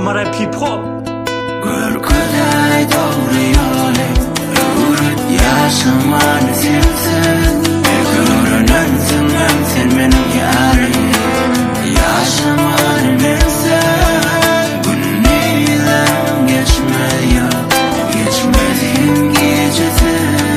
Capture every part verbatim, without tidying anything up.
Samurai P-pop. Görküday doğru yolu yürüt yaşamanı sensin. Belki görünensın hem sen benim yarım. Yaşamanı bensen günlerim geçmiyor. Geçmediğim gecesi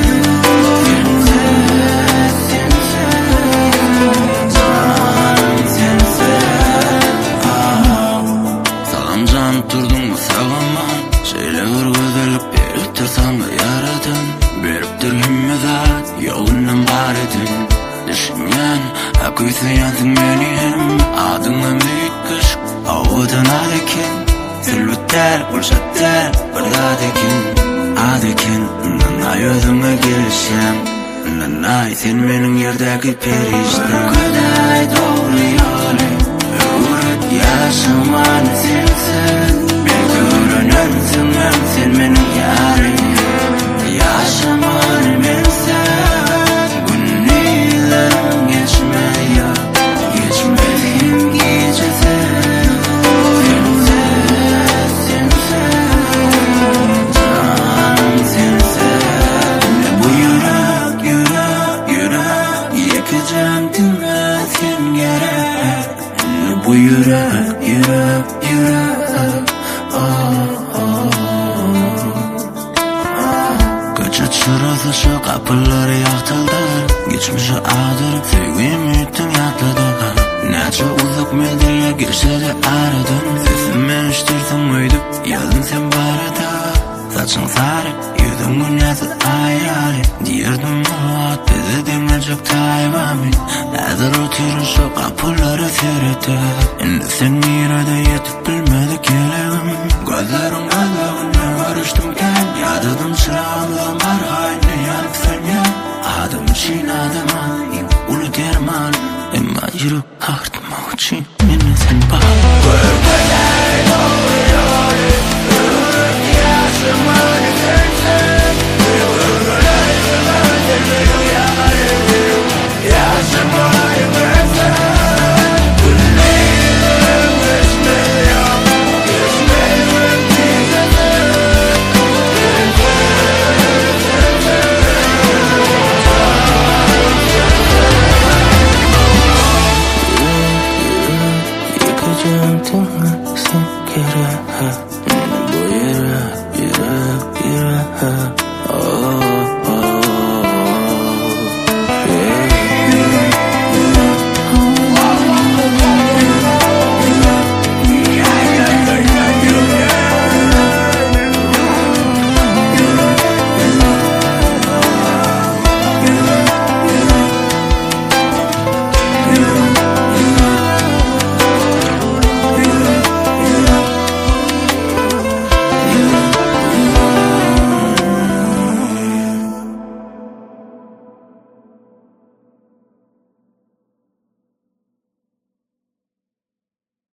sensiz, sensiz canım sensiz. Salamcan durdun mu sağlaman? Şöyle vurgudalıp beriptir sana yaradın. Beriptir himmedat yolundan baridin. Düşünmen akıysa yansın benim. Adına büyük kış avudan adekin. Sülbütter bulşatter bardadekin. Adekin nanay özüme gelişem. Nanay sen benim yerdeki periştem. Görküday doğru yolu yürüt yaşamanı sensin. Belki görünensın hem sen benim yarım. Yaşamanı bensen günlerim geçmiyor. Geçmediğim gecesi sensiz, sensiz canım sensiz. Bu yürek, yürek, yürek yakacağım dinmezken gerek. Bu yürek, yürek, yürek ah, ah. Kaçat şurası şu kapıları yaktaldı. Geçmişe ağdırıp sevgim üttün yatladı. Neçe uzak medyaya girse de aradın. Sesimi iştirsin uydup yazın sen barada. Saçın sarı yüzün günyası ayrı. Diyirdim muhat bizi dinlecek tayvamin. Hazır oturun şu kapıları seyretti. Şimdi sen yine yetip bilmedik gelelim. Gözlerim gözlerine karıştımken yadadım çırağımdan var haline yanıp sen ya. Adım için adıma ulu derman. Ama yürü artma için beni sen bak.